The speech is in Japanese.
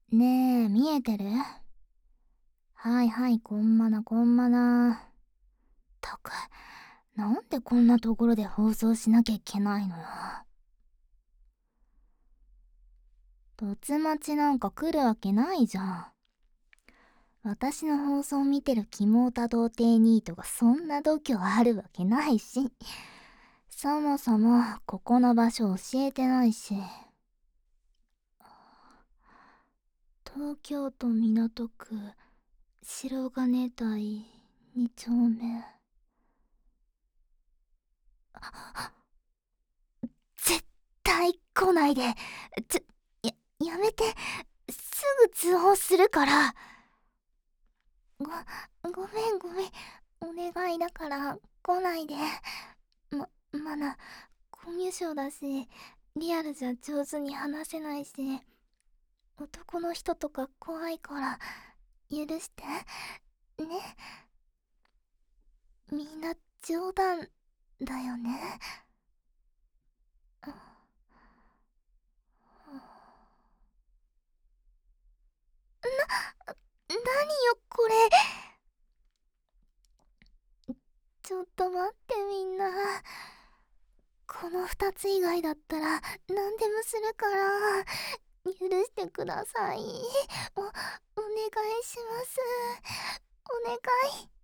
ねえ、見えてる？はいはい、こんまなこんまな。たく、なんでこんなところで放送しなきゃいけないのよ。突待ちなんか来るわけないじゃん。私の放送見てるキモータ童貞ニートがそんな度胸あるわけないし、そもそもここの場所教えてないし。東京都港区白金台2丁目。絶対来ないで。ちょ、やめて。すぐ通報するから。ごめんごめん。お願いだから来ないで。まだコミュ障だし、リアルじゃ上手に話せないし、男の人とか怖いから許してね。みんな冗談だよね。何よこれ。ちょっと待ってみんな。この2つ以外だったら何でもするから許してください。お願いします。お願い。